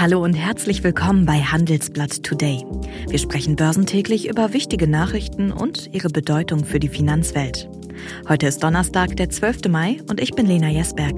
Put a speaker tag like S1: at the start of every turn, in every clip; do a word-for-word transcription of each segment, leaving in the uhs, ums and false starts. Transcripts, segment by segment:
S1: Hallo und herzlich willkommen bei Handelsblatt Today. Wir sprechen börsentäglich über wichtige Nachrichten und ihre Bedeutung für die Finanzwelt. Heute ist Donnerstag, der zwölfte Mai und ich bin Lena Jesberg.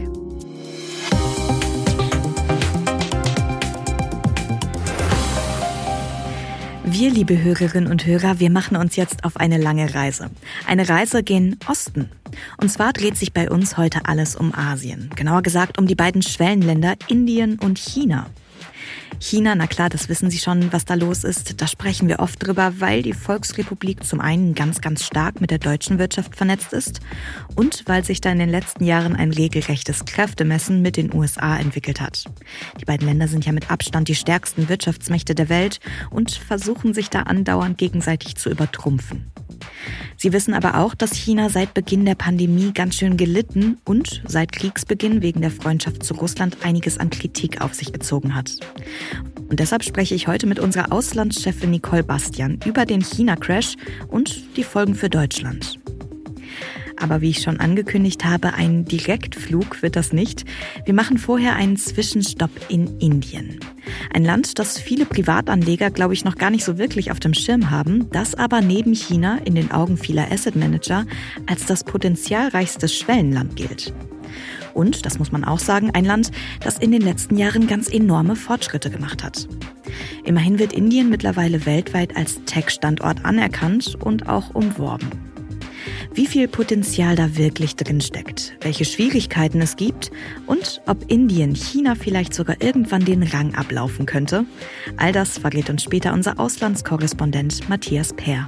S1: Wir, liebe Hörerinnen und Hörer, wir machen uns jetzt auf eine lange Reise. Eine Reise gen Osten. Und zwar dreht sich bei uns heute alles um Asien. Genauer gesagt um die beiden Schwellenländer Indien und China. China, na klar, das wissen Sie schon, was da los ist. Da sprechen wir oft drüber, weil die Volksrepublik zum einen ganz, ganz stark mit der deutschen Wirtschaft vernetzt ist und weil sich da in den letzten Jahren ein regelrechtes Kräftemessen mit den U S A entwickelt hat. Die beiden Länder sind ja mit Abstand die stärksten Wirtschaftsmächte der Welt und versuchen sich da andauernd gegenseitig zu übertrumpfen. Sie wissen aber auch, dass China seit Beginn der Pandemie ganz schön gelitten und seit Kriegsbeginn wegen der Freundschaft zu Russland einiges an Kritik auf sich gezogen hat. Und deshalb spreche ich heute mit unserer Auslandschefin Nicole Bastian über den China-Crash und die Folgen für Deutschland. Aber wie ich schon angekündigt habe, ein Direktflug wird das nicht. Wir machen vorher einen Zwischenstopp in Indien. Ein Land, das viele Privatanleger, glaube ich, noch gar nicht so wirklich auf dem Schirm haben, das aber neben China in den Augen vieler Asset Manager als das potenzialreichste Schwellenland gilt. Und, das muss man auch sagen, ein Land, das in den letzten Jahren ganz enorme Fortschritte gemacht hat. Immerhin wird Indien mittlerweile weltweit als Tech-Standort anerkannt und auch umworben. Wie viel Potenzial da wirklich drin steckt, welche Schwierigkeiten es gibt und ob Indien China vielleicht sogar irgendwann den Rang ablaufen könnte, all das verrät uns später unser Auslandskorrespondent Matthias Peer.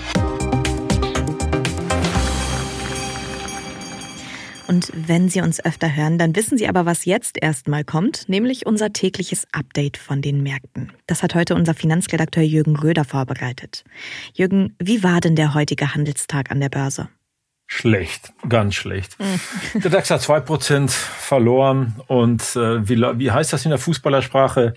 S1: Und wenn Sie uns öfter hören, dann wissen Sie aber, was jetzt erstmal kommt, nämlich unser tägliches Update von den Märkten. Das hat heute unser Finanzredakteur Jürgen Röder vorbereitet. Jürgen, wie war denn der heutige Handelstag an der Börse?
S2: Schlecht, ganz schlecht. Mhm. Der DAX hat zwei Prozent verloren und äh, wie, wie heißt das in der Fußballersprache?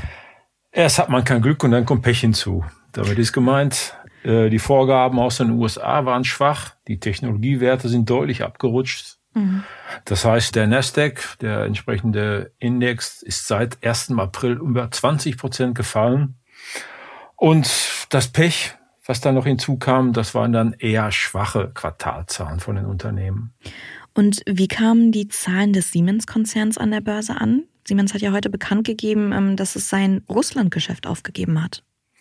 S2: Erst hat man kein Glück und dann kommt Pech hinzu. Damit ist gemeint, äh, die Vorgaben aus den U S A waren schwach, die Technologiewerte sind deutlich abgerutscht. Das heißt, der Nasdaq, der entsprechende Index, ist seit ersten April über zwanzig Prozent gefallen. Und das Pech, was da noch hinzukam, das waren dann eher schwache Quartalzahlen von den Unternehmen.
S1: Und wie kamen die Zahlen des Siemens-Konzerns an der Börse an? Siemens hat ja heute bekannt gegeben, dass es sein Russland-Geschäft aufgegeben hat.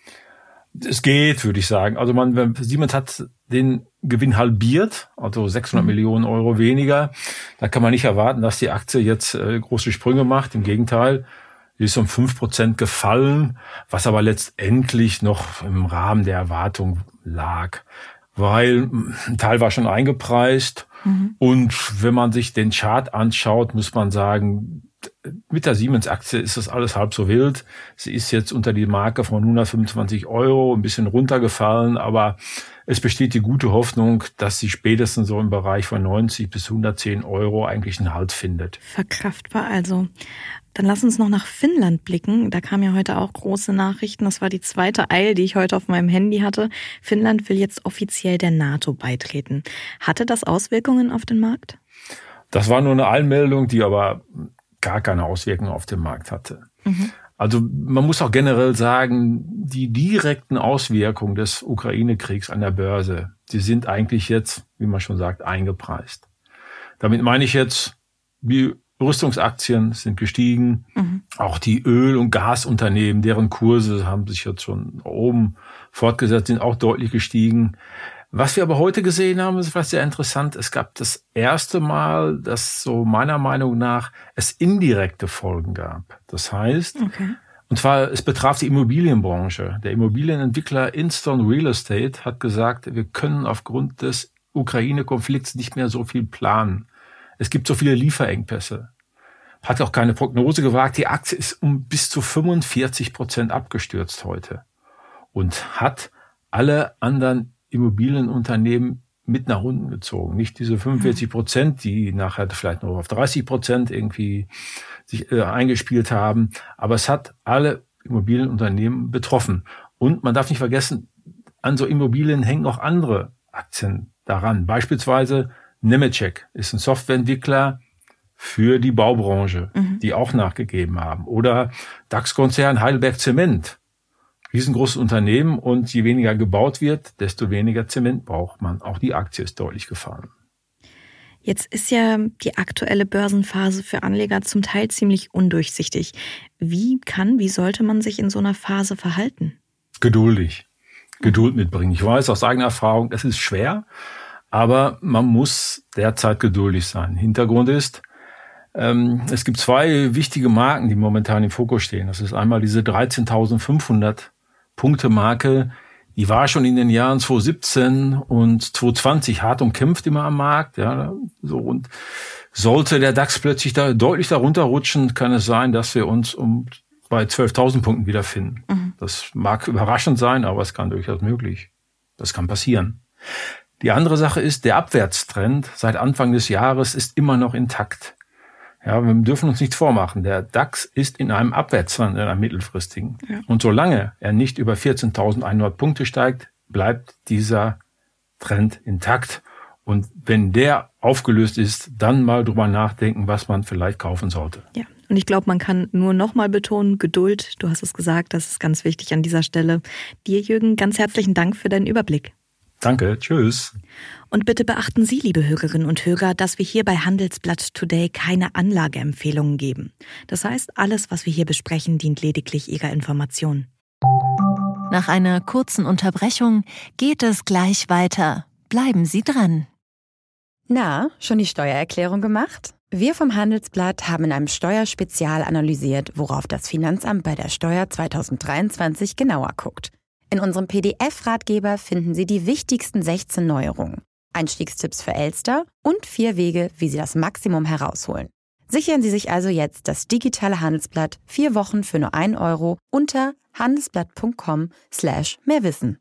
S2: Es geht, würde ich sagen. Also man, Siemens hat den Gewinn halbiert, also sechshundert mhm. Millionen Euro weniger. Da kann man nicht erwarten, dass die Aktie jetzt äh, große Sprünge macht. Im Gegenteil, sie ist um fünf Prozent gefallen, was aber letztendlich noch im Rahmen der Erwartung lag. Weil ein Teil war schon eingepreist. Mhm. Und wenn man sich den Chart anschaut, muss man sagen, mit der Siemens-Aktie ist das alles halb so wild. Sie ist jetzt unter die Marke von hundertfünfundzwanzig Euro ein bisschen runtergefallen, aber es besteht die gute Hoffnung, dass sie spätestens so im Bereich von neunzig bis hundertzehn Euro eigentlich einen Halt findet.
S1: Verkraftbar also. Dann lass uns noch nach Finnland blicken. Da kamen ja heute auch große Nachrichten. Das war die zweite Eil, die ich heute auf meinem Handy hatte. Finnland will jetzt offiziell der NATO beitreten. Hatte das Auswirkungen auf den Markt?
S2: Das war nur eine Eilmeldung, die aber gar keine Auswirkungen auf den Markt hatte. Mhm. Also man muss auch generell sagen, die direkten Auswirkungen des Ukraine-Kriegs an der Börse, die sind eigentlich jetzt, wie man schon sagt, eingepreist. Damit meine ich jetzt, die Rüstungsaktien sind gestiegen, mhm. auch die Öl- und Gasunternehmen, deren Kurse haben sich jetzt schon oben fortgesetzt, sind auch deutlich gestiegen. Was wir aber heute gesehen haben, ist was sehr interessant. Es gab das erste Mal, dass so meiner Meinung nach es indirekte Folgen gab. Das heißt, okay. und zwar es betraf die Immobilienbranche. Der Immobilienentwickler Instone Real Estate hat gesagt, wir können aufgrund des Ukraine-Konflikts nicht mehr so viel planen. Es gibt so viele Lieferengpässe. Hat auch keine Prognose gewagt. Die Aktie ist um bis zu fünfundvierzig Prozent abgestürzt heute und hat alle anderen Immobilienunternehmen mit nach unten gezogen. Nicht diese fünfundvierzig Prozent, die nachher vielleicht noch auf dreißig Prozent irgendwie sich äh, eingespielt haben. Aber es hat alle Immobilienunternehmen betroffen. Und man darf nicht vergessen, an so Immobilien hängen auch andere Aktien daran. Beispielsweise Nemetschek ist ein Softwareentwickler für die Baubranche. Mhm. mhm. die auch nachgegeben haben. Oder DAX-Konzern Heidelberg Zement. Riesengroßes Unternehmen und je weniger gebaut wird, desto weniger Zement braucht man. Auch die Aktie ist deutlich gefallen.
S1: Jetzt ist ja die aktuelle Börsenphase für Anleger zum Teil ziemlich undurchsichtig. Wie kann, wie sollte man sich in so einer Phase verhalten? Geduldig.
S2: Geduld mitbringen. Ich weiß aus eigener Erfahrung, es ist schwer, aber man muss derzeit geduldig sein. Hintergrund ist, ähm, es gibt zwei wichtige Marken, die momentan im Fokus stehen. Das ist einmal diese dreizehntausendfünfhundert Punkte Marke. Die war schon in den Jahren zweitausendsiebzehn und zweitausendzwanzig hart umkämpft immer am Markt, ja, so. Und sollte der DAX plötzlich da deutlich darunter rutschen, kann es sein, dass wir uns um bei zwölftausend Punkten wiederfinden. Mhm. Das mag überraschend sein, aber es kann durchaus möglich. Das kann passieren. Die andere Sache ist, der Abwärtstrend seit Anfang des Jahres ist immer noch intakt. Ja, wir dürfen uns nichts vormachen. Der DAX ist in einem Abwärtstrend, in einem mittelfristigen. Ja. Und solange er nicht über vierzehntausendeinhundert Punkte steigt, bleibt dieser Trend intakt. Und wenn der aufgelöst ist, dann mal drüber nachdenken, was man vielleicht kaufen sollte.
S1: Ja, und ich glaube, man kann nur noch mal betonen, Geduld. Du hast es gesagt, das ist ganz wichtig an dieser Stelle. Dir, Jürgen, ganz herzlichen Dank für deinen Überblick.
S2: Danke, tschüss.
S1: Und bitte beachten Sie, liebe Hörerinnen und Hörer, dass wir hier bei Handelsblatt Today keine Anlageempfehlungen geben. Das heißt, alles, was wir hier besprechen, dient lediglich Ihrer Information.
S3: Nach einer kurzen Unterbrechung geht es gleich weiter. Bleiben Sie dran.
S4: Na, schon die Steuererklärung gemacht? Wir vom Handelsblatt haben in einem Steuerspezial analysiert, worauf das Finanzamt bei der Steuer zweitausenddreiundzwanzig genauer guckt. In unserem P D F-Ratgeber finden Sie die wichtigsten sechzehn Neuerungen, Einstiegstipps für Elster und vier Wege, wie Sie das Maximum herausholen. Sichern Sie sich also jetzt das digitale Handelsblatt vier Wochen für nur ein Euro unter handelsblatt punkt com slash mehrwissen.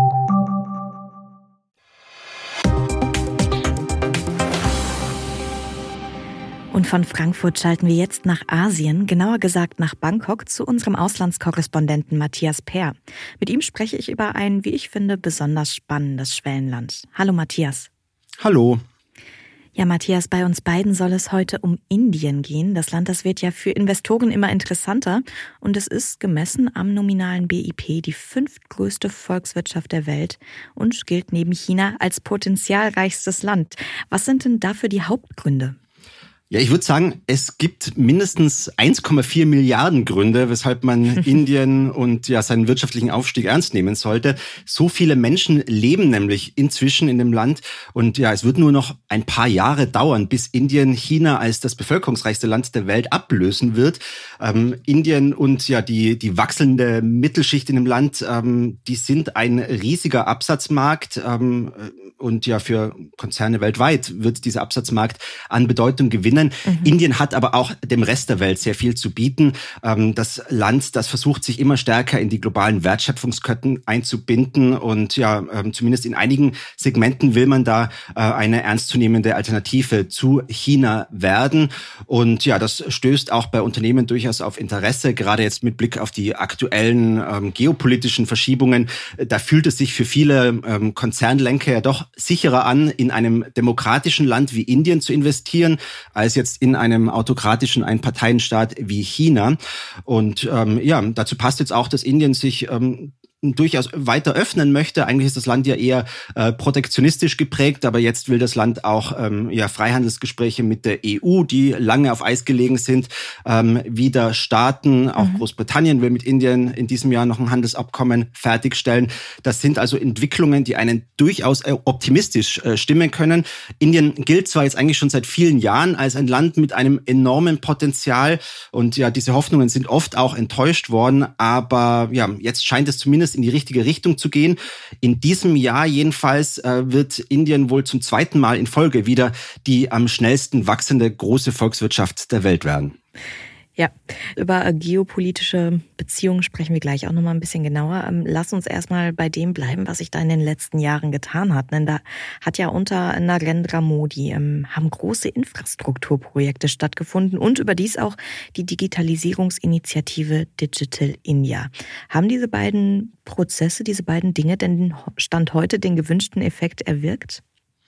S1: Und von Frankfurt schalten wir jetzt nach Asien, genauer gesagt nach Bangkok, zu unserem Auslandskorrespondenten Matthias Peer. Mit ihm spreche ich über ein, wie ich finde, besonders spannendes Schwellenland. Hallo Matthias.
S5: Hallo.
S1: Ja, Matthias, bei uns beiden soll es heute um Indien gehen. Das Land, das wird ja für Investoren immer interessanter. Und es ist gemessen am nominalen B I P die fünftgrößte Volkswirtschaft der Welt und gilt neben China als potenzialreichstes Land. Was sind denn dafür die Hauptgründe?
S5: Ja, ich würde sagen, es gibt mindestens eins Komma vier Milliarden Gründe, weshalb man Indien und ja seinen wirtschaftlichen Aufstieg ernst nehmen sollte. So viele Menschen leben nämlich inzwischen in dem Land und ja, es wird nur noch ein paar Jahre dauern, bis Indien China als das bevölkerungsreichste Land der Welt ablösen wird. Ähm, Indien und ja die die wachsende Mittelschicht in dem Land, ähm, die sind ein riesiger Absatzmarkt ähm, und ja für Konzerne weltweit wird dieser Absatzmarkt an Bedeutung gewinnen. Mhm. Indien hat aber auch dem Rest der Welt sehr viel zu bieten. Das Land, das versucht, sich immer stärker in die globalen Wertschöpfungsketten einzubinden und ja, zumindest in einigen Segmenten will man da eine ernstzunehmende Alternative zu China werden. Und ja, das stößt auch bei Unternehmen durchaus auf Interesse, gerade jetzt mit Blick auf die aktuellen ähm, geopolitischen Verschiebungen. Da fühlt es sich für viele ähm, Konzernlenker ja doch sicherer an, in einem demokratischen Land wie Indien zu investieren, als jetzt in einem autokratischen Einparteienstaat wie China. Und ähm, ja, dazu passt jetzt auch, dass Indien sich ähm, durchaus weiter öffnen möchte. Eigentlich ist das Land ja eher äh, protektionistisch geprägt, aber jetzt will das Land auch ähm, ja Freihandelsgespräche mit der E U, die lange auf Eis gelegen sind, ähm, wieder starten. Auch mhm. Großbritannien will mit Indien in diesem Jahr noch ein Handelsabkommen fertigstellen. Das sind also Entwicklungen, die einen durchaus optimistisch äh, stimmen können. Indien gilt zwar jetzt eigentlich schon seit vielen Jahren als ein Land mit einem enormen Potenzial und ja, diese Hoffnungen sind oft auch enttäuscht worden, aber ja, jetzt scheint es zumindest in die richtige Richtung zu gehen. In diesem Jahr jedenfalls äh, wird Indien wohl zum zweiten Mal in Folge wieder die am schnellsten wachsende große Volkswirtschaft der Welt werden.
S1: Ja, über geopolitische Beziehungen sprechen wir gleich auch nochmal ein bisschen genauer. Lass uns erstmal bei dem bleiben, was sich da in den letzten Jahren getan hat. Denn da hat ja unter Narendra Modi ähm, haben große Infrastrukturprojekte stattgefunden und überdies auch die Digitalisierungsinitiative Digital India. Haben diese beiden Prozesse, diese beiden Dinge denn Stand heute den gewünschten Effekt erwirkt?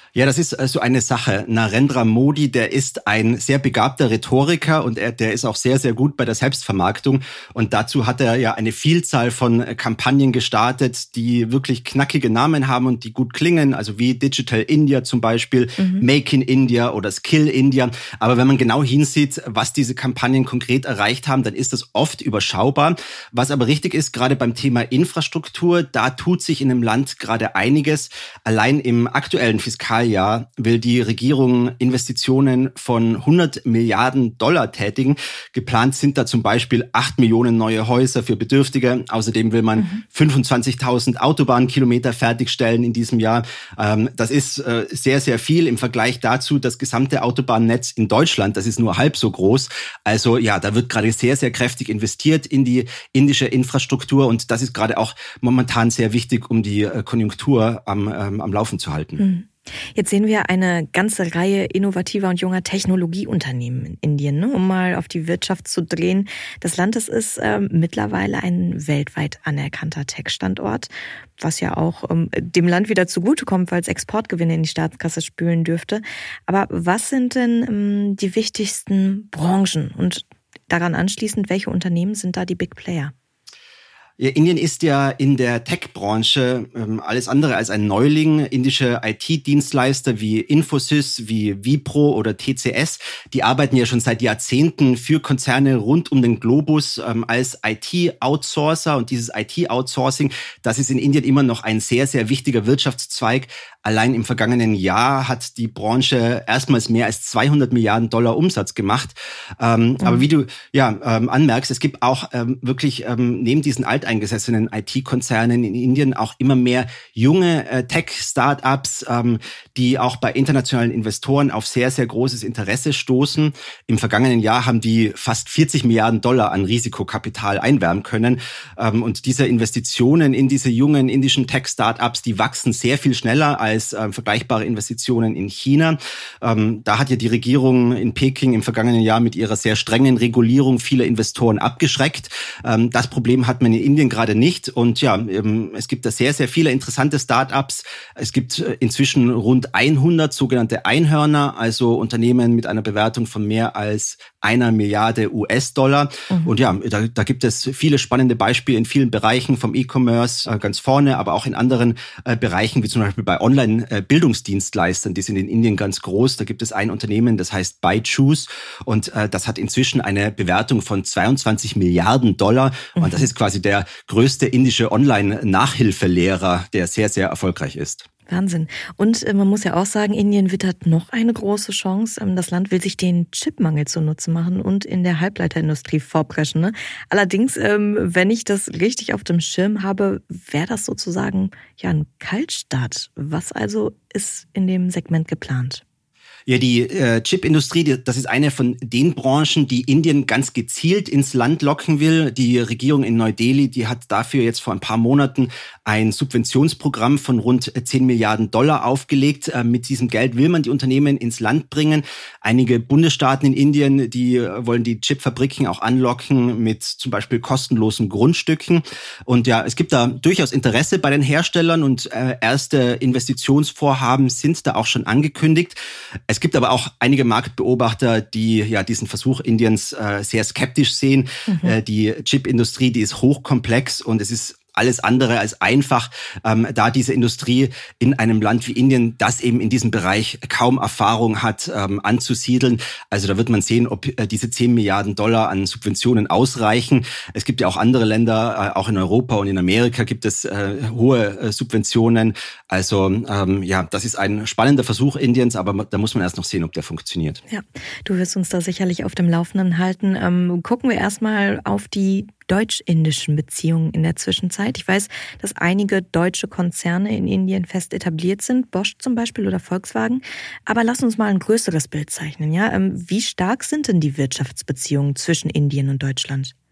S5: Ja, das ist so eine Sache. Narendra Modi, der ist ein sehr begabter Rhetoriker und er, der ist auch sehr, sehr gut bei der Selbstvermarktung. Und dazu hat er ja eine Vielzahl von Kampagnen gestartet, die wirklich knackige Namen haben und die gut klingen, also wie Digital India zum Beispiel, mhm. Make in India oder Skill India. Aber wenn man genau hinsieht, was diese Kampagnen konkret erreicht haben, dann ist das oft überschaubar. Was aber richtig ist, gerade beim Thema Infrastruktur, da tut sich in dem Land gerade einiges. Allein im aktuellen Fiskaljahr will die Regierung Investitionen von hundert Milliarden Dollar tätigen. Geplant sind da zum Beispiel acht Millionen neue Häuser für Bedürftige. Außerdem will man mhm. fünfundzwanzigtausend Autobahnkilometer fertigstellen in diesem Jahr. Das ist sehr, sehr viel im Vergleich dazu. Das gesamte Autobahnnetz in Deutschland, das ist nur halb so groß. Also ja, da wird gerade sehr, sehr kräftig investiert in die indische Infrastruktur und das ist gerade auch momentan sehr wichtig, um die Konjunktur am, am Laufen zu halten.
S1: Mhm. Jetzt sehen wir eine ganze Reihe innovativer und junger Technologieunternehmen in Indien, ne, um mal auf die Wirtschaft zu drehen. Das Land das ist äh, mittlerweile ein weltweit anerkannter Tech-Standort, was ja auch ähm, dem Land wieder zugutekommt, weil es Exportgewinne in die Staatskasse spülen dürfte. Aber was sind denn ähm, die wichtigsten Branchen? Und daran anschließend, welche Unternehmen sind da die Big Player?
S5: Ja, Indien ist ja in der Tech-Branche ähm, alles andere als ein Neuling. Indische I T-Dienstleister wie Infosys, wie Wipro oder T C S, die arbeiten ja schon seit Jahrzehnten für Konzerne rund um den Globus ähm, als I T-Outsourcer. Und dieses I T-Outsourcing, das ist in Indien immer noch ein sehr, sehr wichtiger Wirtschaftszweig. Allein im vergangenen Jahr hat die Branche erstmals mehr als zweihundert Milliarden Dollar Umsatz gemacht. Ähm, mhm. Aber wie du ja ähm, anmerkst, es gibt auch ähm, wirklich ähm, neben diesen alteingesessenen I T-Konzernen in Indien auch immer mehr junge äh, Tech-Startups, ähm, die auch bei internationalen Investoren auf sehr, sehr großes Interesse stoßen. Im vergangenen Jahr haben die fast vierzig Milliarden Dollar an Risikokapital einwerben können. Ähm, und diese Investitionen in diese jungen indischen Tech-Startups, die wachsen sehr viel schneller als als äh, vergleichbare Investitionen in China. Ähm, da hat ja die Regierung in Peking im vergangenen Jahr mit ihrer sehr strengen Regulierung viele Investoren abgeschreckt. Ähm, das Problem hat man in Indien gerade nicht. Und ja, ähm, es gibt da sehr, sehr viele interessante Startups. Es gibt äh, inzwischen rund hundert sogenannte Einhörner, also Unternehmen mit einer Bewertung von mehr als einer Milliarde U S-Dollar. Mhm. Und ja, da, da gibt es viele spannende Beispiele in vielen Bereichen, vom E-Commerce äh, ganz vorne, aber auch in anderen äh, Bereichen, wie zum Beispiel bei Online-Bildungsdienstleistern, die sind in Indien ganz groß. Da gibt es ein Unternehmen, das heißt Byju's und äh, das hat inzwischen eine Bewertung von zweiundzwanzig Milliarden Dollar. Mhm. Und das ist quasi der größte indische Online-Nachhilfelehrer, der sehr, sehr erfolgreich ist.
S1: Wahnsinn. Und äh, man muss ja auch sagen, Indien wittert noch eine große Chance. Ähm, das Land will sich den Chipmangel zunutze machen und in der Halbleiterindustrie vorpreschen. Ne? Allerdings, ähm, wenn ich das richtig auf dem Schirm habe, wäre das sozusagen ja ein Kaltstart. Was also ist in dem Segment geplant?
S5: Ja, die äh, Chipindustrie, die, das ist eine von den Branchen, die Indien ganz gezielt ins Land locken will. Die Regierung in Neu-Delhi, die hat dafür jetzt vor ein paar Monaten ein Subventionsprogramm von rund zehn Milliarden Dollar aufgelegt. Äh, mit diesem Geld will man die Unternehmen ins Land bringen. Einige Bundesstaaten in Indien, die wollen die Chipfabriken auch anlocken mit zum Beispiel kostenlosen Grundstücken. Und ja, es gibt da durchaus Interesse bei den Herstellern und äh, erste Investitionsvorhaben sind da auch schon angekündigt. Es gibt aber auch einige Marktbeobachter, die ja diesen Versuch Indiens äh, sehr skeptisch sehen. Mhm. Äh, die Chipindustrie, die ist hochkomplex und es ist alles andere als einfach, ähm, da diese Industrie in einem Land wie Indien, das eben in diesem Bereich kaum Erfahrung hat, ähm, anzusiedeln. Also da wird man sehen, ob äh, diese zehn Milliarden Dollar an Subventionen ausreichen. Es gibt ja auch andere Länder, äh, auch in Europa und in Amerika gibt es äh, hohe äh, Subventionen. Also ähm, ja, das ist ein spannender Versuch Indiens, aber da muss man erst noch sehen, ob der funktioniert.
S1: Ja, du wirst uns da sicherlich auf dem Laufenden halten. Ähm, gucken wir erstmal auf die deutsch-indischen Beziehungen in der Zwischenzeit. Ich weiß, dass einige deutsche Konzerne in Indien fest etabliert sind, Bosch zum Beispiel oder Volkswagen. Aber lass uns mal ein größeres Bild zeichnen. Ja? Wie stark sind denn die Wirtschaftsbeziehungen zwischen Indien und Deutschland?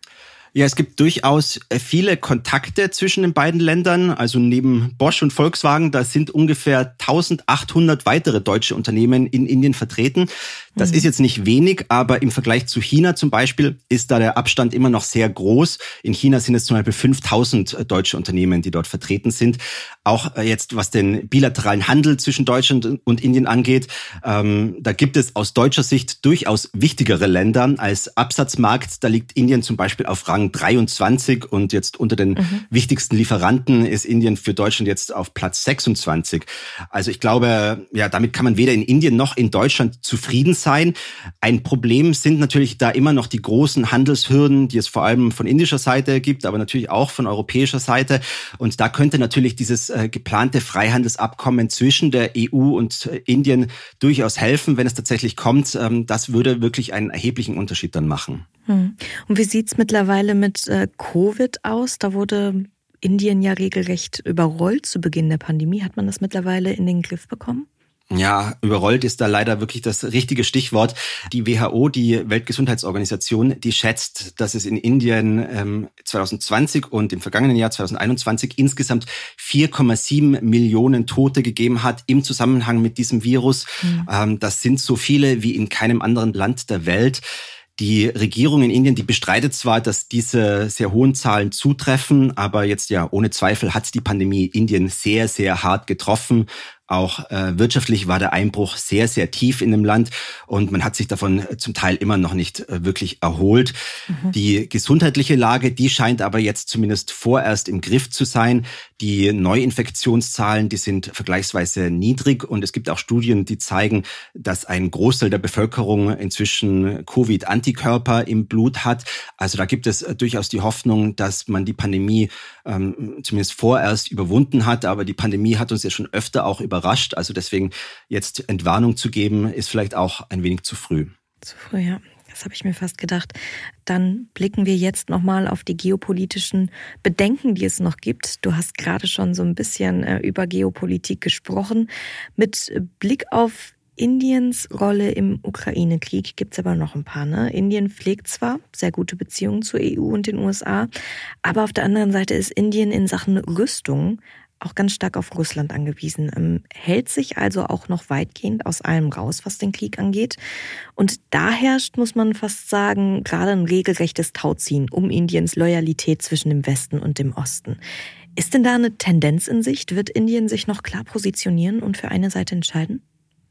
S5: Ja, es gibt durchaus viele Kontakte zwischen den beiden Ländern. Also neben Bosch und Volkswagen, da sind ungefähr eintausendachthundert weitere deutsche Unternehmen in Indien vertreten. Das mhm. ist jetzt nicht wenig, aber im Vergleich zu China zum Beispiel ist da der Abstand immer noch sehr groß. In China sind es zum Beispiel fünftausend deutsche Unternehmen, die dort vertreten sind. Auch jetzt, was den bilateralen Handel zwischen Deutschland und Indien angeht, ähm, da gibt es aus deutscher Sicht durchaus wichtigere Länder als Absatzmarkt. Da liegt Indien zum Beispiel auf Rang dreiundzwanzig und jetzt unter den mhm. wichtigsten Lieferanten ist Indien für Deutschland jetzt auf Platz sechsundzwanzig. Also ich glaube, ja, damit kann man weder in Indien noch in Deutschland zufrieden sein. Ein Problem sind natürlich da immer noch die großen Handelshürden, die es vor allem von indischer Seite gibt, aber natürlich auch von europäischer Seite. Und da könnte natürlich dieses äh, geplante Freihandelsabkommen zwischen der E U und äh, Indien durchaus helfen, wenn es tatsächlich kommt. Ähm, das würde wirklich einen erheblichen Unterschied dann machen.
S1: Hm. Und wie sieht's mittlerweile mit äh, Covid aus? Da wurde Indien ja regelrecht überrollt zu Beginn der Pandemie. Hat man das mittlerweile in den Griff bekommen?
S5: Ja, überrollt ist da leider wirklich das richtige Stichwort. Die W H O, die Weltgesundheitsorganisation, die schätzt, dass es in Indien ähm, zwanzig zwanzig und im vergangenen Jahr zwanzig einundzwanzig insgesamt vier Komma sieben Millionen Tote gegeben hat im Zusammenhang mit diesem Virus. Mhm. Ähm, das sind so viele wie in keinem anderen Land der Welt. Die Regierung in Indien, die bestreitet zwar, dass diese sehr hohen Zahlen zutreffen, aber jetzt ja ohne Zweifel hat die Pandemie Indien sehr, sehr hart getroffen. Auch äh, wirtschaftlich war der Einbruch sehr, sehr tief in dem Land und man hat sich davon zum Teil immer noch nicht äh, wirklich erholt. Mhm. Die gesundheitliche Lage, die scheint aber jetzt zumindest vorerst im Griff zu sein. Die Neuinfektionszahlen, die sind vergleichsweise niedrig und es gibt auch Studien, die zeigen, dass ein Großteil der Bevölkerung inzwischen Covid-Antikörper im Blut hat. Also da gibt es äh, durchaus die Hoffnung, dass man die Pandemie ähm, zumindest vorerst überwunden hat. Aber die Pandemie hat uns ja schon öfter auch über überrascht. Also deswegen jetzt Entwarnung zu geben, ist vielleicht auch ein wenig zu früh.
S1: Zu früh, ja. Das habe ich mir fast gedacht. Dann blicken wir jetzt nochmal auf die geopolitischen Bedenken, die es noch gibt. Du hast gerade schon so ein bisschen äh, über Geopolitik gesprochen. Mit Blick auf Indiens Rolle im Ukraine-Krieg gibt es aber noch ein paar. Ne? Indien pflegt zwar sehr gute Beziehungen zur E U und den U S A, aber auf der anderen Seite ist Indien in Sachen Rüstung auch ganz stark auf Russland angewiesen, ähm, hält sich also auch noch weitgehend aus allem raus, was den Krieg angeht. Und da herrscht, muss man fast sagen, gerade ein regelrechtes Tauziehen um Indiens Loyalität zwischen dem Westen und dem Osten. Ist denn da eine Tendenz in Sicht? Wird Indien sich noch klar positionieren und für eine Seite entscheiden?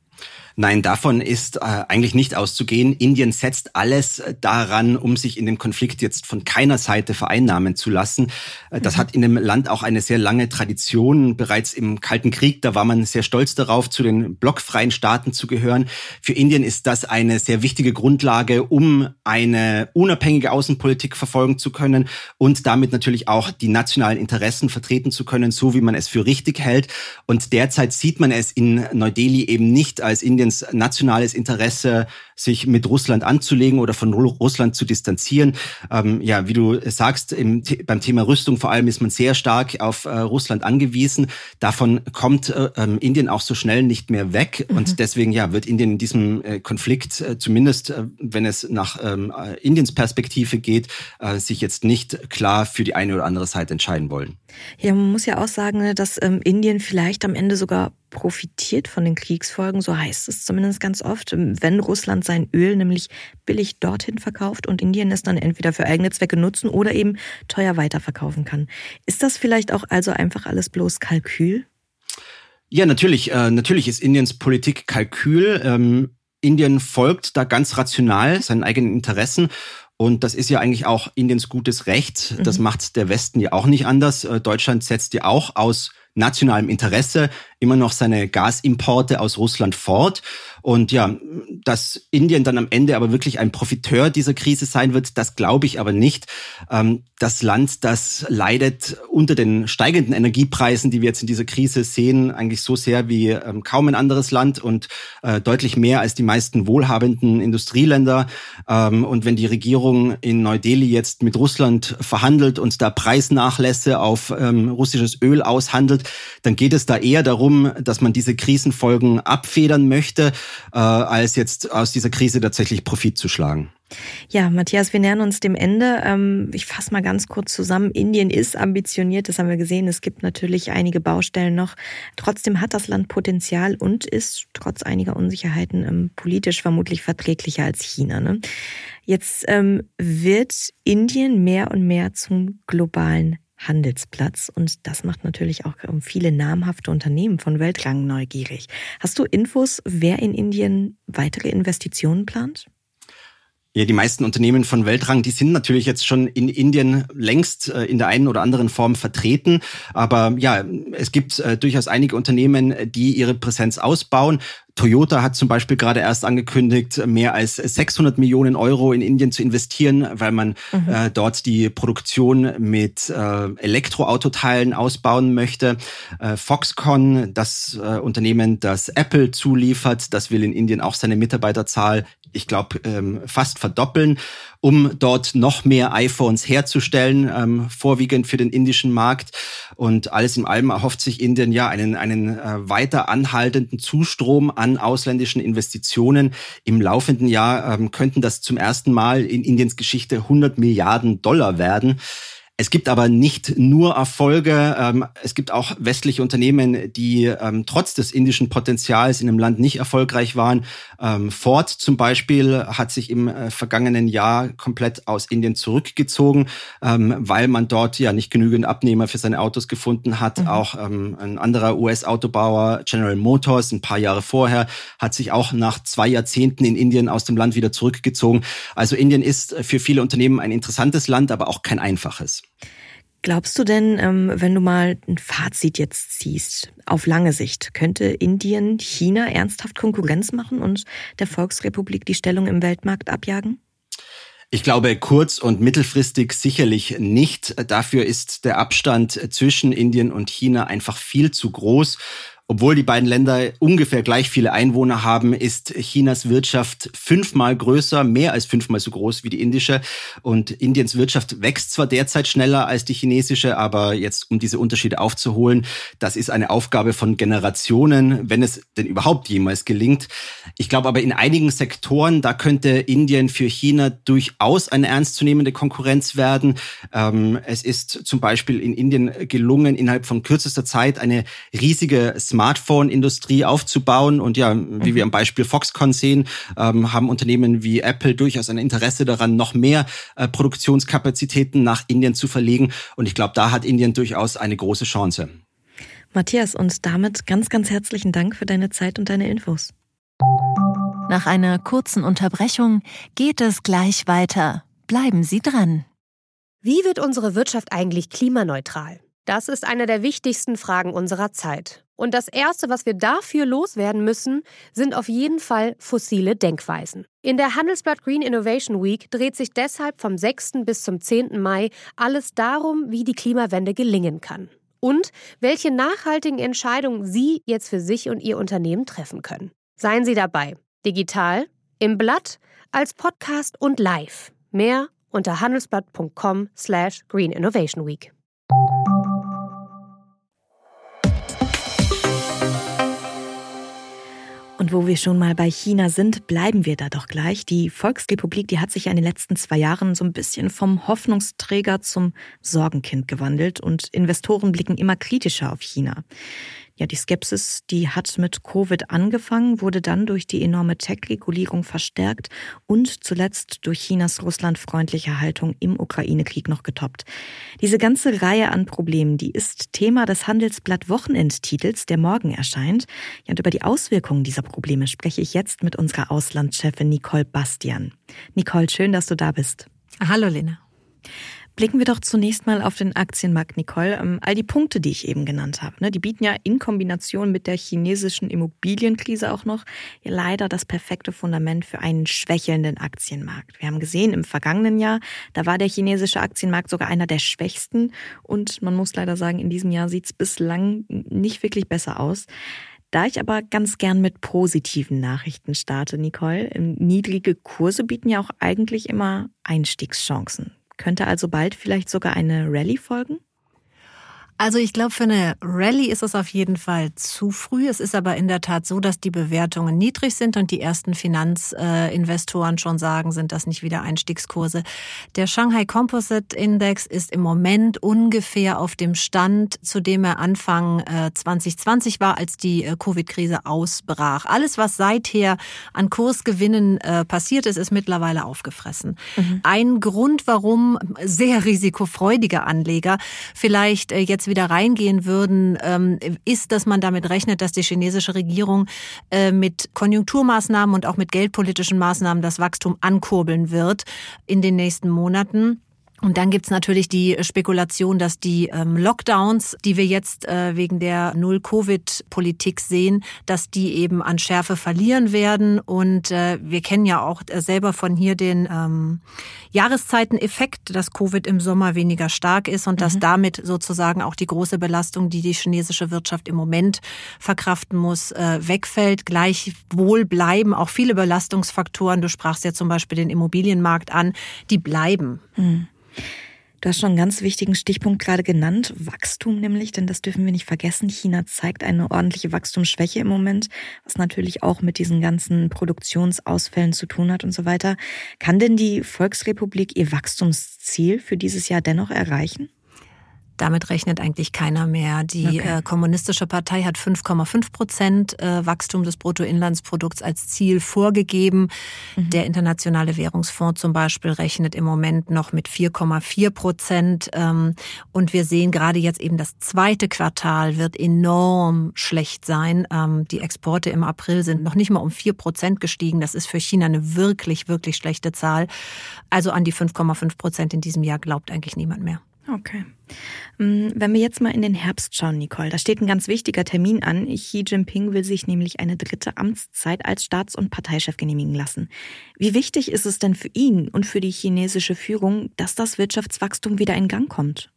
S5: Nein, davon ist äh, eigentlich nicht auszugehen. Indien setzt alles daran, um sich in dem Konflikt jetzt von keiner Seite vereinnahmen zu lassen. Äh, das mhm. hat in dem Land auch eine sehr lange Tradition. Bereits im Kalten Krieg, da war man sehr stolz darauf, zu den blockfreien Staaten zu gehören. Für Indien ist das eine sehr wichtige Grundlage, um eine unabhängige Außenpolitik verfolgen zu können und damit natürlich auch die nationalen Interessen vertreten zu können, so wie man es für richtig hält. Und derzeit sieht man es in Neu-Delhi eben nicht als Indiens nationales Interesse, sich mit Russland anzulegen oder von Russland zu distanzieren. Ähm, ja, wie du sagst, im, beim Thema Rüstung vor allem ist man sehr stark auf äh, Russland angewiesen. Davon kommt äh, Indien auch so schnell nicht mehr weg. Mhm. Und deswegen ja, wird Indien in diesem äh, Konflikt, äh, zumindest äh, wenn es nach ähm, Indiens Perspektive geht, äh, sich jetzt nicht klar für die eine oder andere Seite entscheiden wollen.
S1: Ja, man muss ja auch sagen, dass ähm, Indien vielleicht am Ende sogar profitiert von den Kriegsfolgen, so heißt es zumindest ganz oft, wenn Russland sein Öl nämlich billig dorthin verkauft und Indien es dann entweder für eigene Zwecke nutzen oder eben teuer weiterverkaufen kann. Ist das vielleicht auch also einfach alles bloß Kalkül?
S5: Ja, natürlich. Äh, natürlich ist Indiens Politik Kalkül. Ähm, Indien folgt da ganz rational seinen eigenen Interessen. Und das ist ja eigentlich auch Indiens gutes Recht. Das mhm. macht der Westen ja auch nicht anders. Äh, Deutschland setzt ja auch aus nationalem Interesse immer noch seine Gasimporte aus Russland fort. Und ja, dass Indien dann am Ende aber wirklich ein Profiteur dieser Krise sein wird, das glaube ich aber nicht. Das Land, das leidet unter den steigenden Energiepreisen, die wir jetzt in dieser Krise sehen, eigentlich so sehr wie kaum ein anderes Land und deutlich mehr als die meisten wohlhabenden Industrieländer. Und wenn die Regierung in Neu-Delhi jetzt mit Russland verhandelt und da Preisnachlässe auf russisches Öl aushandelt, dann geht es da eher darum, dass man diese Krisenfolgen abfedern möchte. äh, als jetzt aus dieser Krise tatsächlich Profit zu schlagen.
S1: Ja, Matthias, wir nähern uns dem Ende. Ich fasse mal ganz kurz zusammen. Indien ist ambitioniert, das haben wir gesehen. Es gibt natürlich einige Baustellen noch. Trotzdem hat das Land Potenzial und ist trotz einiger Unsicherheiten politisch vermutlich verträglicher als China. Ne? Jetzt ähm, wird Indien mehr und mehr zum globalen Handelsplatz und das macht natürlich auch viele namhafte Unternehmen von Weltrang neugierig. Hast du Infos, wer in Indien weitere Investitionen plant?
S5: Ja, die meisten Unternehmen von Weltrang, die sind natürlich jetzt schon in Indien längst äh, in der einen oder anderen Form vertreten. Aber ja, es gibt äh, durchaus einige Unternehmen, die ihre Präsenz ausbauen. Toyota hat zum Beispiel gerade erst angekündigt, mehr als sechshundert Millionen Euro in Indien zu investieren, weil man mhm. äh, dort die Produktion mit äh, Elektroautoteilen ausbauen möchte. Äh, Foxconn, das äh, Unternehmen, das Apple zuliefert, das will in Indien auch seine Mitarbeiterzahl, ich glaube, ähm, fast verdoppeln, um dort noch mehr iPhones herzustellen, ähm, vorwiegend für den indischen Markt. Und alles in allem erhofft sich Indien ja einen, einen äh, weiter anhaltenden Zustrom an ausländischen Investitionen. Im laufenden Jahr ähm, könnten das zum ersten Mal in Indiens Geschichte hundert Milliarden Dollar werden. Es gibt aber nicht nur Erfolge, ähm, es gibt auch westliche Unternehmen, die ähm, trotz des indischen Potenzials in dem Land nicht erfolgreich waren. Ähm, Ford zum Beispiel hat sich im äh, vergangenen Jahr komplett aus Indien zurückgezogen, ähm, weil man dort ja nicht genügend Abnehmer für seine Autos gefunden hat. Mhm. Auch ähm, ein anderer U S-Autobauer, General Motors, ein paar Jahre vorher, hat sich auch nach zwei Jahrzehnten in Indien aus dem Land wieder zurückgezogen. Also Indien ist für viele Unternehmen ein interessantes Land, aber auch kein einfaches.
S1: Glaubst du denn, wenn du mal ein Fazit jetzt ziehst, auf lange Sicht, könnte Indien China ernsthaft Konkurrenz machen und der Volksrepublik die Stellung im Weltmarkt abjagen?
S5: Ich glaube, kurz- und mittelfristig sicherlich nicht. Dafür ist der Abstand zwischen Indien und China einfach viel zu groß. Obwohl die beiden Länder ungefähr gleich viele Einwohner haben, ist Chinas Wirtschaft fünfmal größer, mehr als fünfmal so groß wie die indische. Und Indiens Wirtschaft wächst zwar derzeit schneller als die chinesische, aber jetzt, um diese Unterschiede aufzuholen, das ist eine Aufgabe von Generationen, wenn es denn überhaupt jemals gelingt. Ich glaube aber in einigen Sektoren, da könnte Indien für China durchaus eine ernstzunehmende Konkurrenz werden. Ähm, es ist zum Beispiel in Indien gelungen, innerhalb von kürzester Zeit eine riesige Smartphone-Industrie aufzubauen. Und ja, wie wir am Beispiel Foxconn sehen, ähm, haben Unternehmen wie Apple durchaus ein Interesse daran, noch mehr äh, Produktionskapazitäten nach Indien zu verlegen. Und ich glaube, da hat Indien durchaus eine große Chance.
S1: Matthias, und damit ganz, ganz herzlichen Dank für deine Zeit und deine Infos.
S3: Nach einer kurzen Unterbrechung geht es gleich weiter. Bleiben Sie dran.
S6: Wie wird unsere Wirtschaft eigentlich klimaneutral? Das ist eine der wichtigsten Fragen unserer Zeit. Und das Erste, was wir dafür loswerden müssen, sind auf jeden Fall fossile Denkweisen. In der Handelsblatt Green Innovation Week dreht sich deshalb vom sechsten bis zum zehnten Mai alles darum, wie die Klimawende gelingen kann. Und welche nachhaltigen Entscheidungen Sie jetzt für sich und Ihr Unternehmen treffen können. Seien Sie dabei. Digital, im Blatt, als Podcast und live. Mehr unter handelsblatt punkt com slash green innovation week.
S1: Und wo wir schon mal bei China sind, bleiben wir da doch gleich. Die Volksrepublik, die hat sich in den letzten zwei Jahren so ein bisschen vom Hoffnungsträger zum Sorgenkind gewandelt und Investoren blicken immer kritischer auf China. Ja, die Skepsis, die hat mit Covid angefangen, wurde dann durch die enorme Tech-Regulierung verstärkt und zuletzt durch Chinas russlandfreundliche Haltung im Ukraine-Krieg noch getoppt. Diese ganze Reihe an Problemen, die ist Thema des Handelsblatt-Wochenendtitels, der morgen erscheint. Ja, und über die Auswirkungen dieser Probleme spreche ich jetzt mit unserer Auslandschefin Nicole Bastian. Nicole, schön, dass du da bist.
S7: Hallo, Lena.
S1: Blicken wir doch zunächst mal auf den Aktienmarkt, Nicole. All die Punkte, die ich eben genannt habe, die bieten ja in Kombination mit der chinesischen Immobilienkrise auch noch leider das perfekte Fundament für einen schwächelnden Aktienmarkt. Wir haben gesehen, im vergangenen Jahr, da war der chinesische Aktienmarkt sogar einer der schwächsten. Und man muss leider sagen, in diesem Jahr sieht es bislang nicht wirklich besser aus. Da ich aber ganz gern mit positiven Nachrichten starte, Nicole, niedrige Kurse bieten ja auch eigentlich immer Einstiegschancen. Könnte also bald vielleicht sogar eine Rallye folgen?
S7: Also ich glaube, für eine Rallye ist es auf jeden Fall zu früh. Es ist aber in der Tat so, dass die Bewertungen niedrig sind und die ersten Finanzinvestoren schon sagen, sind das nicht wieder Einstiegskurse. Der Shanghai Composite Index ist im Moment ungefähr auf dem Stand, zu dem er Anfang zwanzig zwanzig war, als die Covid-Krise ausbrach. Alles, was seither an Kursgewinnen passiert ist, ist mittlerweile aufgefressen. Mhm. Ein Grund, warum sehr risikofreudige Anleger vielleicht jetzt wieder reingehen würden, ist, dass man damit rechnet, dass die chinesische Regierung mit Konjunkturmaßnahmen und auch mit geldpolitischen Maßnahmen das Wachstum ankurbeln wird in den nächsten Monaten. Und dann gibt's natürlich die Spekulation, dass die ähm, Lockdowns, die wir jetzt äh, wegen der Null-Covid-Politik sehen, dass die eben an Schärfe verlieren werden. Und äh, wir kennen ja auch äh, selber von hier den ähm, Jahreszeiteneffekt, dass Covid im Sommer weniger stark ist und mhm. dass damit sozusagen auch die große Belastung, die die chinesische Wirtschaft im Moment verkraften muss, äh, wegfällt. Gleichwohl bleiben auch viele Belastungsfaktoren, du sprachst ja zum Beispiel den Immobilienmarkt an, die bleiben.
S1: Mhm. Du hast schon einen ganz wichtigen Stichpunkt gerade genannt, Wachstum nämlich, denn das dürfen wir nicht vergessen. China zeigt eine ordentliche Wachstumsschwäche im Moment, was natürlich auch mit diesen ganzen Produktionsausfällen zu tun hat und so weiter. Kann denn die Volksrepublik ihr Wachstumsziel für dieses Jahr dennoch erreichen?
S7: Damit rechnet eigentlich keiner mehr. Die okay. äh, Kommunistische Partei hat fünf Komma fünf Prozent äh, Wachstum des Bruttoinlandsprodukts als Ziel vorgegeben. Mhm. Der Internationale Währungsfonds zum Beispiel rechnet im Moment noch mit vier Komma vier Prozent. Ähm, und wir sehen gerade jetzt eben, das zweite Quartal wird enorm schlecht sein. Ähm, die Exporte im April sind noch nicht mal um vier Prozent gestiegen. Das ist für China eine wirklich, wirklich schlechte Zahl. Also an die fünf Komma fünf Prozent in diesem Jahr glaubt eigentlich niemand mehr.
S1: Okay. Wenn wir jetzt mal in den Herbst schauen, Nicole, da steht ein ganz wichtiger Termin an. Xi Jinping will sich nämlich eine dritte Amtszeit als Staats- und Parteichef genehmigen lassen. Wie wichtig ist es denn für ihn und für die chinesische Führung, dass das Wirtschaftswachstum wieder in Gang kommt?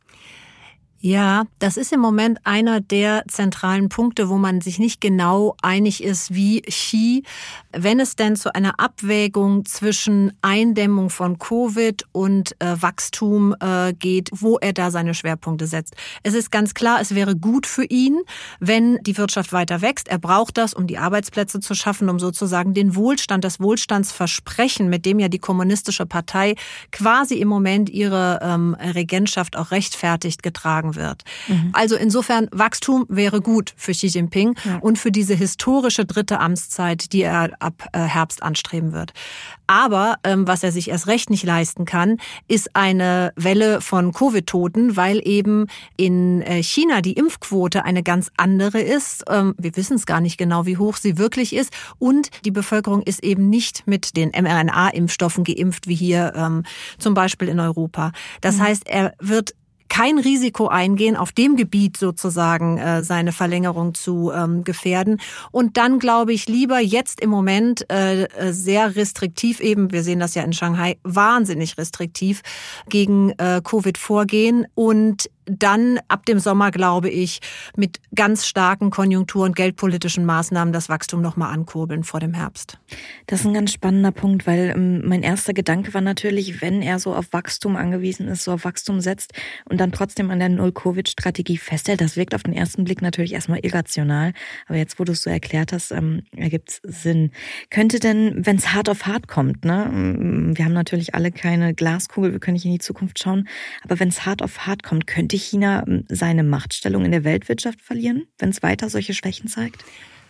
S7: Ja, das ist im Moment einer der zentralen Punkte, wo man sich nicht genau einig ist, wie Xi, wenn es denn zu einer Abwägung zwischen Eindämmung von Covid und äh, Wachstum äh, geht, wo er da seine Schwerpunkte setzt. Es ist ganz klar, es wäre gut für ihn, wenn die Wirtschaft weiter wächst. Er braucht das, um die Arbeitsplätze zu schaffen, um sozusagen den Wohlstand, das Wohlstandsversprechen, mit dem ja die Kommunistische Partei quasi im Moment ihre ähm, Regentschaft auch rechtfertigt getragen wird. Mhm. Also insofern, Wachstum wäre gut für Xi Jinping ja. und für diese historische dritte Amtszeit, die er ab Herbst anstreben wird. Aber ähm, was er sich erst recht nicht leisten kann, ist eine Welle von Covid-Toten, weil eben in China die Impfquote eine ganz andere ist. Ähm, wir wissen es gar nicht genau, wie hoch sie wirklich ist. Und die Bevölkerung ist eben nicht mit den mRNA-Impfstoffen geimpft, wie hier ähm, zum Beispiel in Europa. Das mhm. heißt, er wird kein Risiko eingehen, auf dem Gebiet sozusagen äh, seine Verlängerung zu ähm, gefährden. Und dann glaube ich lieber jetzt im Moment äh, sehr restriktiv eben, wir sehen das ja in Shanghai, wahnsinnig restriktiv gegen äh, Covid vorgehen und dann ab dem Sommer, glaube ich, mit ganz starken Konjunktur- und geldpolitischen Maßnahmen das Wachstum nochmal ankurbeln vor dem Herbst.
S1: Das ist ein ganz spannender Punkt, weil ähm, mein erster Gedanke war natürlich, wenn er so auf Wachstum angewiesen ist, so auf Wachstum setzt und dann trotzdem an der Null-Covid-Strategie festhält, das wirkt auf den ersten Blick natürlich erstmal irrational. Aber jetzt, wo du es so erklärt hast, ähm, ergibt es Sinn. Könnte denn, wenn es hart auf hart kommt, ne, wir haben natürlich alle keine Glaskugel, wir können nicht in die Zukunft schauen, aber wenn es hart auf hart kommt, könnte China seine Machtstellung in der Weltwirtschaft verlieren, wenn es weiter solche Schwächen zeigt?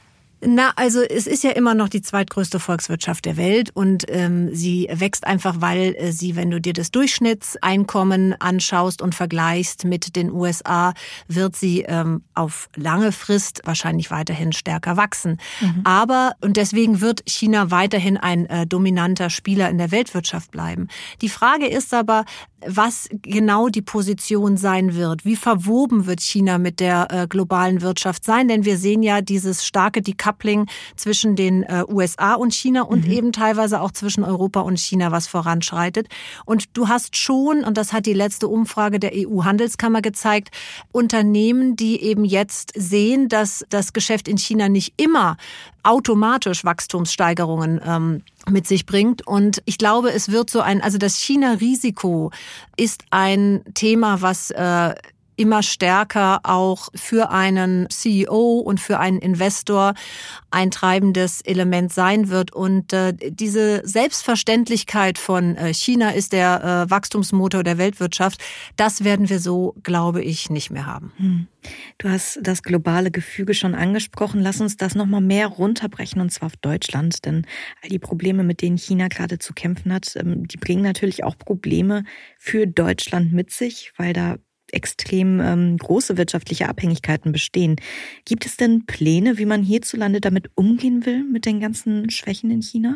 S7: Na, also es ist ja immer noch die zweitgrößte Volkswirtschaft der Welt und ähm, sie wächst einfach, weil äh, sie, wenn du dir das Durchschnittseinkommen anschaust und vergleichst mit den U S A, wird sie ähm, auf lange Frist wahrscheinlich weiterhin stärker wachsen. Mhm. Aber, und deswegen wird China weiterhin ein äh, dominanter Spieler in der Weltwirtschaft bleiben. Die Frage ist aber, was genau die Position sein wird. Wie verwoben wird China mit der äh, globalen Wirtschaft sein? Denn wir sehen ja dieses starke Decoupling zwischen den äh, U S A und China und mhm. eben teilweise auch zwischen Europa und China, was voranschreitet. Und du hast schon, und das hat die letzte Umfrage der E U-Handelskammer gezeigt, Unternehmen, die eben jetzt sehen, dass das Geschäft in China nicht immer automatisch Wachstumssteigerungen ähm, mit sich bringt. Und ich glaube, es wird so ein, also das China-Risiko ist ein Thema, was äh, immer stärker auch für einen C E O und für einen Investor ein treibendes Element sein wird. Und äh, diese Selbstverständlichkeit von äh, China ist der äh, Wachstumsmotor der Weltwirtschaft, das werden wir so, glaube ich, nicht mehr haben.
S1: Hm. Du hast das globale Gefüge schon angesprochen. Lass uns das nochmal mehr runterbrechen, und zwar auf Deutschland. Denn all die Probleme, mit denen China gerade zu kämpfen hat, die bringen natürlich auch Probleme für Deutschland mit sich, weil da extrem ähm, große wirtschaftliche Abhängigkeiten bestehen. Gibt es denn Pläne, wie man hierzulande damit umgehen will, mit den ganzen Schwächen in China?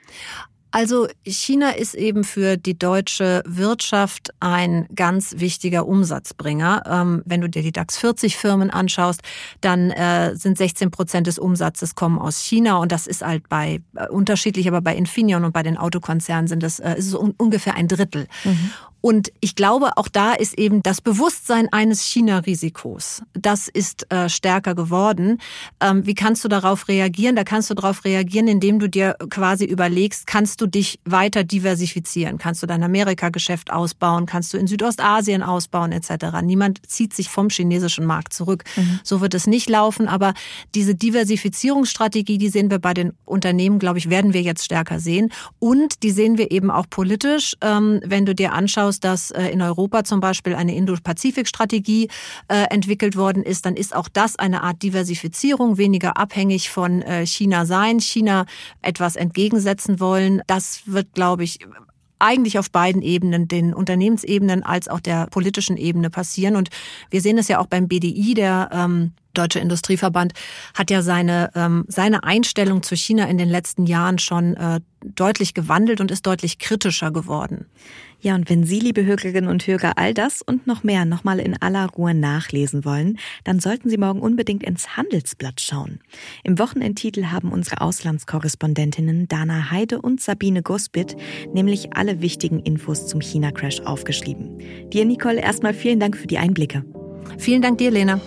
S7: Also China ist eben für die deutsche Wirtschaft ein ganz wichtiger Umsatzbringer. Ähm, wenn du dir die DAX vierzig Firmen anschaust, dann äh, sind sechzehn Prozent des Umsatzes kommen aus China, und das ist halt bei äh, unterschiedlich, aber bei Infineon und bei den Autokonzernen sind das äh, ist es un- ungefähr ein Drittel. Mhm. Und ich glaube, auch da ist eben das Bewusstsein eines China-Risikos, das ist äh, stärker geworden. Ähm, wie kannst du darauf reagieren? Da kannst du darauf reagieren, indem du dir quasi überlegst, kannst du dich weiter diversifizieren? Kannst du dein Amerika-Geschäft ausbauen? Kannst du in Südostasien ausbauen et cetera? Niemand zieht sich vom chinesischen Markt zurück. Mhm. So wird es nicht laufen, aber diese Diversifizierungsstrategie, die sehen wir bei den Unternehmen, glaube ich, werden wir jetzt stärker sehen. Und die sehen wir eben auch politisch, ähm, wenn du dir anschaust, dass in Europa zum Beispiel eine Indo-Pazifik-Strategie äh, entwickelt worden ist, dann ist auch das eine Art Diversifizierung, weniger abhängig von äh, China sein, China etwas entgegensetzen wollen. Das wird, glaube ich, eigentlich auf beiden Ebenen, den Unternehmensebenen als auch der politischen Ebene passieren. Und wir sehen es ja auch beim B D I, der ähm, Deutsche Industrieverband hat ja seine ähm, seine Einstellung zu China in den letzten Jahren schon äh, deutlich gewandelt und ist deutlich kritischer geworden.
S1: Ja, und wenn Sie, liebe Hörerinnen und Hörer, all das und noch mehr nochmal in aller Ruhe nachlesen wollen, dann sollten Sie morgen unbedingt ins Handelsblatt schauen. Im Wochenendtitel haben unsere Auslandskorrespondentinnen Dana Heide und Sabine Gospit nämlich alle wichtigen Infos zum China-Crash aufgeschrieben. Dir, Nicole, erstmal vielen Dank für die Einblicke.
S7: Vielen Dank dir, Lena.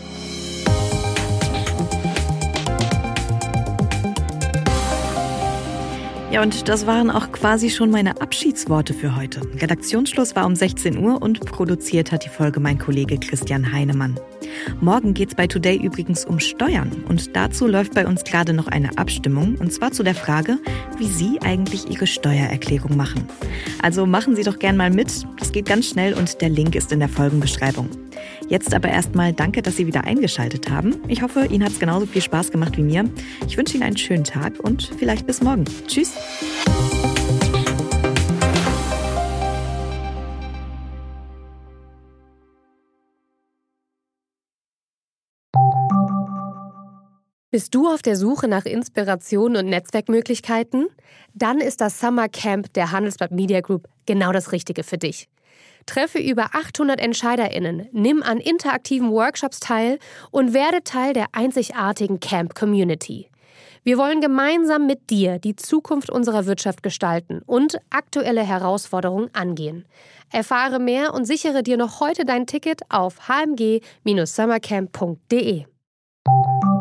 S1: Ja, und das waren auch quasi schon meine Abschiedsworte für heute. Redaktionsschluss war um sechzehn Uhr und produziert hat die Folge mein Kollege Christian Heinemann. Morgen geht's bei Today übrigens um Steuern. Und dazu läuft bei uns gerade noch eine Abstimmung. Und zwar zu der Frage, wie Sie eigentlich Ihre Steuererklärung machen. Also machen Sie doch gern mal mit. Das geht ganz schnell und der Link ist in der Folgenbeschreibung. Jetzt aber erstmal danke, dass Sie wieder eingeschaltet haben. Ich hoffe, Ihnen hat's genauso viel Spaß gemacht wie mir. Ich wünsche Ihnen einen schönen Tag und vielleicht bis morgen. Tschüss.
S6: Bist du auf der Suche nach Inspiration und Netzwerkmöglichkeiten? Dann ist das Summer Camp der Handelsblatt Media Group genau das Richtige für dich. Treffe über achthundert EntscheiderInnen, nimm an interaktiven Workshops teil und werde Teil der einzigartigen Camp-Community. Wir wollen gemeinsam mit dir die Zukunft unserer Wirtschaft gestalten und aktuelle Herausforderungen angehen. Erfahre mehr und sichere dir noch heute dein Ticket auf h m g Bindestrich summercamp punkt d e.